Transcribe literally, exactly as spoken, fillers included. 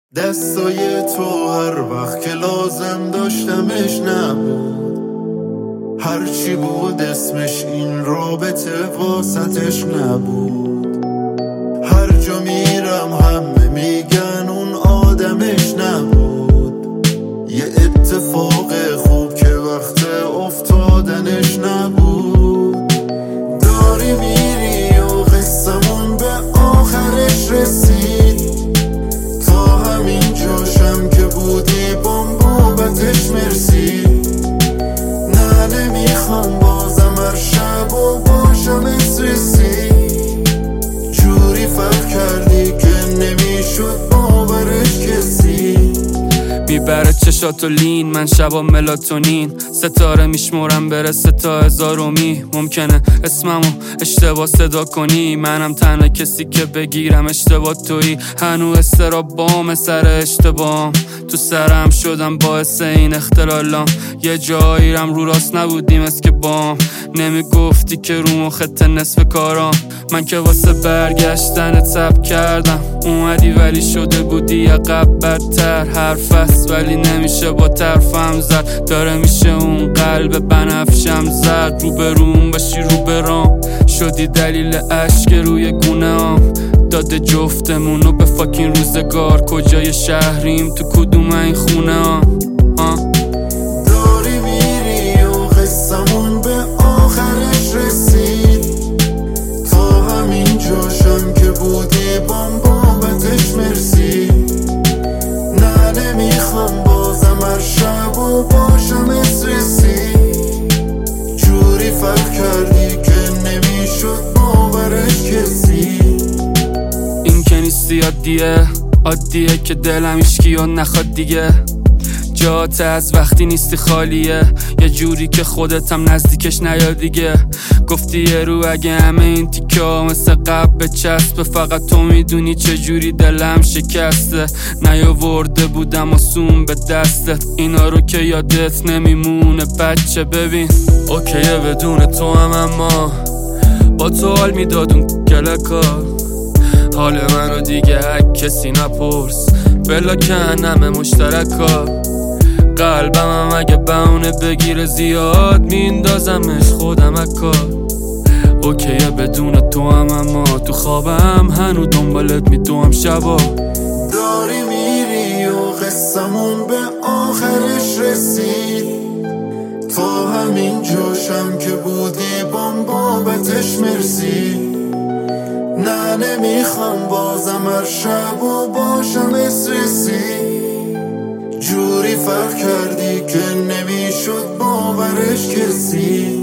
دستای تو هر وقت که لازم داشتمش نبود، هرچی بود اسمش این رابطه واسطش نبود. هر جا میرم همه میگن اون آدمش نبود، یه اتفاق خوب که وقت افتادنش نبود. داری میری و قصمون به آخرش رسید، تا همین جاشم که بودی بابتش مرسی. نه نمیخوام بازم هر شب و باشم اسرسی، جوری فرق کردی که نمیشد باورش کسی. میبره چشاتو لین، من شبا ملاتونین، ستاره میشمورم برسه تا هزارومی. ممکنه اسممو اشتباه صدا کنی، منم تنها کسی که بگیرم اشتباه تویی. هنو استرابام سر اشتباهم، تو سرم شدم باعث این اختلالام. یه جاییرم رو راست نبودیم از که بام، نمیگفتی که رو مخت نصف کارام. من که واسه برگشتن تب کردم، اومدی ولی شده بودی عقب بدتر. حرف است ولی نمیشه با طرفم زد، داره میشه اون قلب بنفشم زد. رو به روم باشی رو برام، شدی دلیل عشق روی گونه هم. داده جفتمونو به فاکین روزگار، کجای شهریم تو کدوم این خونه هم. داری میری و قصمون به آخرش رسید، تا همین جاشم که بودی بام بابتش مرسی. نه نمیخوام بازم هر شب و باشم اسرسی، جوری فرق کردی که نمیشد باورش کسی. این که نیستی عادیه، عادیه که دلم ایشکی و نخواد دیگه. جات از وقتی نیستی خالیه، یه جوری که خودت هم نزدیکش نیا دیگه. گفتی یه رو اگه همه این تیکه ها مثل قبل بچسبه، فقط تو میدونی چه جوری دلم شکسته. نیاورده بودم آسون به دستت، اینا رو که یادت نمیمونه بچه. ببین اوکیه بدون تو هم، اما با تو حال میداد اون کلکا. حال منو دیگه هک کسی نپرس، بلا کنم مشترکا. قلبم هم اگه بهونه بگیره زیاد میندازمش خودم اکار. اوکیه بدون تو هم، اما تو خوابم هنو دنبالت میدوام شبا. داری میری و قصمون به آخرش رسید، تا همین جاشم که بودی بام بابتش مرسی. نه نمیخوام بازم هر شب و باشم اسرسی، جوری فرق کردی که نمیشد باورش کسی.